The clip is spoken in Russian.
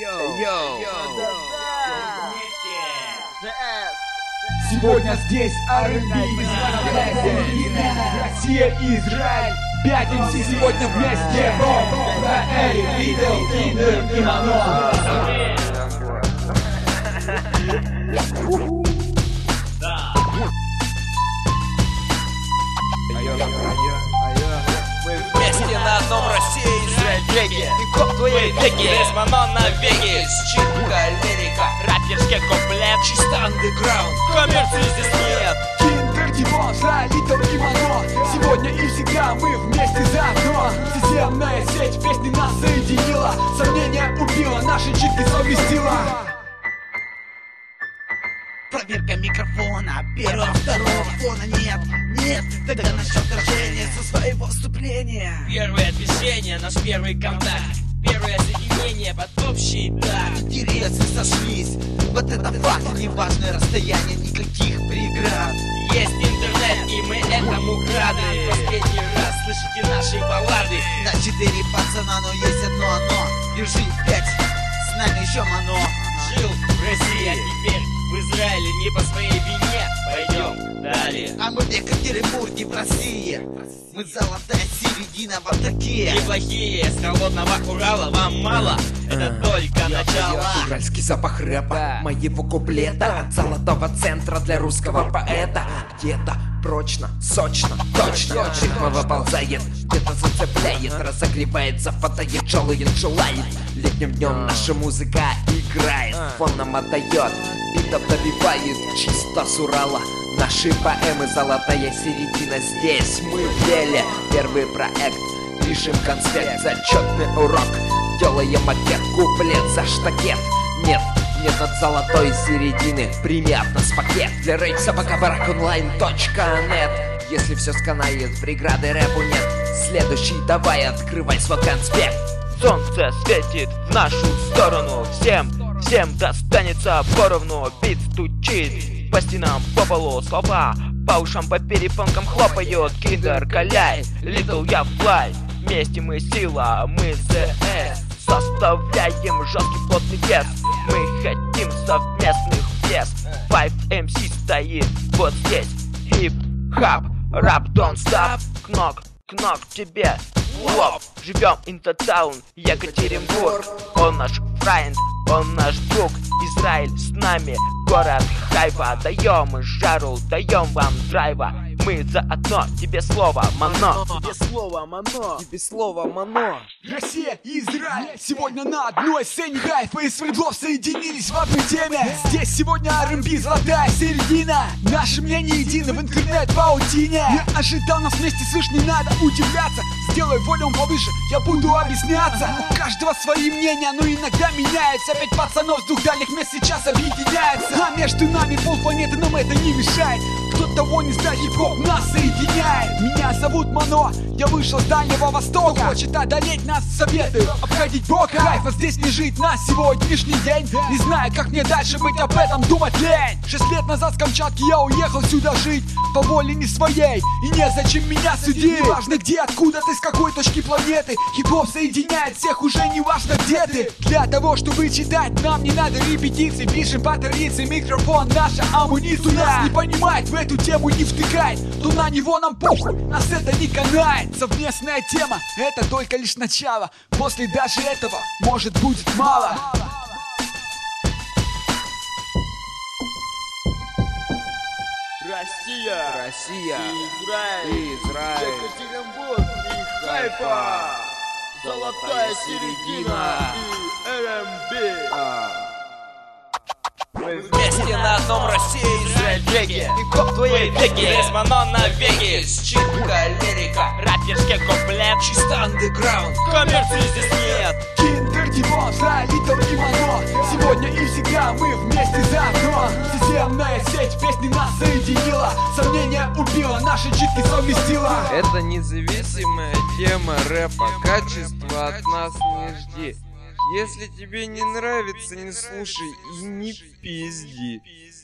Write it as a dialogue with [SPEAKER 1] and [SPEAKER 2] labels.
[SPEAKER 1] Сегодня здесь R&B, Россия и Израиль. 5 МС сегодня вместе. На Эри, Литл, Киндер и Мано.
[SPEAKER 2] Вместе на одном Россия, Израиль, веки. Хип-хоп твоей веки. Здесь Мано навеки. Считка, лирика, рэперский комплект. Чисто андеграунд, коммерции здесь нет.
[SPEAKER 1] Киндер, Димон, Литл и Мано. Сегодня и всегда мы вместе заодно. Системная сеть песни нас соединила. Сомнения убила, наши читки совместила.
[SPEAKER 3] Проверка микрофона, первого, второго фона нет, тогда насчет вторжения со своего вступления.
[SPEAKER 2] Первое движение, наш первый контакт. Первое соединение под общий такт.
[SPEAKER 3] Интересы сошлись, вот это факт. Неважное расстояние, никаких преград.
[SPEAKER 2] Есть интернет, и мы этому рады. Последний раз слышите наши баллады.
[SPEAKER 3] На 4 пацана, но есть одно оно. Держи 5, с нами еще Мано.
[SPEAKER 2] Жил в России, а теперь в Израиле не по своей вине. Пойдем далее.
[SPEAKER 3] А мы в Екатеринбурге, в России. Мы золотая середина в атаке.
[SPEAKER 2] Неплохие, с холодного Урала вам мало. Это только начало.
[SPEAKER 4] Уральский запах рэпа, моего куплета. От золотого центра для русского поэта. Где-то прочно, сочно, точно ритм выползает, где-то зацепляет, разогревается, потает, жалует, желает. Летним днем наша музыка играет, фоном отдает, битов добивает, чисто с Урала. Наши поэмы, золотая середина здесь. Мы в деле, первый проект, пишем конспект, зачетный урок, делаем макет, куплет за штакет. Нет от золотой середины, примерно с пакет для рейд@barakonline.net. Если все сканает, преграды рэпу нет. Следующий давай, открывай свой конспект.
[SPEAKER 5] Солнце светит в нашу сторону, всем достанется поровну. Бит стучит по стенам, по полу, слова по ушам, по перепонкам хлопают. Киндер, Каляй, Литл, я флай. Вместе мы сила, мы ЗС. Составляем жесткий плотный вес. Мы хотим совместных вес. 5 MC стоит вот здесь. Хип-хап, рап, don't stop. Кнок тебе в лоб. Живем in the town, Екатеринбург. Он наш френд, он наш друг. Израиль с нами, город хайпа. Даем жару, даем вам драйва. Мы заодно, тебе слово, Мано.
[SPEAKER 2] Тебе слово, Мано.
[SPEAKER 4] Тебе слово, Мано.
[SPEAKER 1] Россия и Израиль сегодня на одной сцене. Кайфа и свердлов соединились в одной теме. Здесь сегодня R&B, золотая середина. Наши мнения едины в интернет-паутине. Не ожидал нас вместе, слышь, не надо удивляться. Сделай волюм повыше, я буду объясняться. У каждого свои мнения, но иногда меняется. 5 пацанов с 2 дальних мест сейчас объединяются. А между нами полпланеты, нам это не мешает. Кто того не знает, хип-хоп нас соединяет. Меня зовут Мано, я вышел с Дальнего Востока. Кто хочет одолеть нас, советую обходить бока. Кайфа здесь лежит на сегодняшний день. Не знаю, как мне дальше быть, об этом думать лень. 6 лет назад с Камчатки я уехал сюда жить по воле не своей, и незачем меня судить. Не важно где, откуда ты, с какой точки планеты. Хип-хоп соединяет всех, уже не важно где ты. Для того, чтобы читать, нам не надо репетиций. Пишем по традиции, микрофон наша амуниция. Кто нас не понимает, в эту тему не втыкает, то на него нам похуй, нас это не канает. Совместная тема, это только лишь начало. После даже этого, может, будет мало.
[SPEAKER 2] Россия,
[SPEAKER 4] И Израиль.
[SPEAKER 2] Екатеринбург и Хайфа. Золотая середина и R&B. Мы вместе на одном Россия, Израиль, веки. Хип-хоп твоей веки. Здесь Мано навеки. Считка, лирика, рэперский комплект. Чисто андеграунд, коммерции здесь нет.
[SPEAKER 1] Киндер, Димон, Литл и Мано. Сегодня и всегда мы вместе заодно. Системная сеть песни нас соединила. Сомнения убила, наши читки совместила.
[SPEAKER 6] Это независимая тема рэпа. Качество от нас не жди. Если тебе не нравится, не слушай и не пизди.